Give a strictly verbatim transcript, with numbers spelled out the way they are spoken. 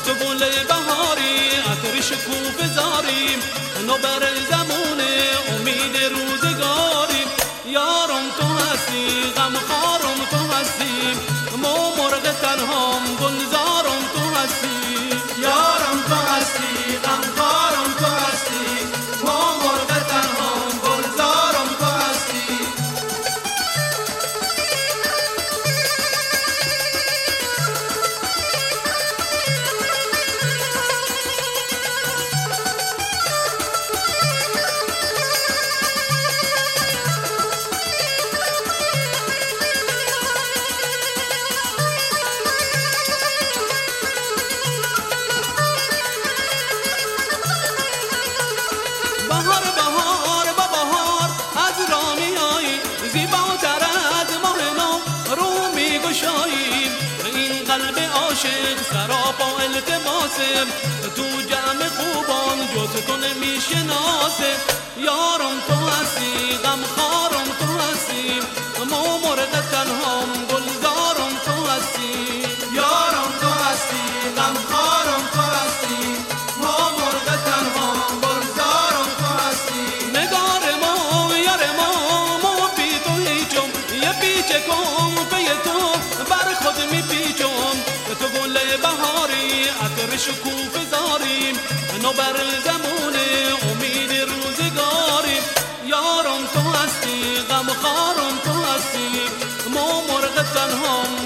تو گل بهاری عطر شکوفه زاریم نوبر زمان امید روزگاری یارم تو هستی غمخوارم تو هستی ما مرغ تنهام گلزارم تو هستی یارم تو هستی غمخوارم تو هستی ما مرغ تنهام گلزارم تو هستی بهار بهار با بهار از را میایی زیباتر از ماه نو رو میگشایی این قلب عاشق سراپا التماسه تو جمع خوبان جز تو نمیشناسه یارم تو هستی غمخوارم تو هستی ما مرغ تنهام گلزارم تو هستی یارم تو هستی غمخوارم تو هستی ما مرغ تنهام گلزارم تو هستی نگار ما یار ما ما بی تو هیچم یه پیچه کن پی تو بر خود می پیچم تو گل بهاری عطر شکوفه زاریم نوبر زمان امید روزگاری یارم تو هستی غمخوارم تو هستی ما مرغ تنهام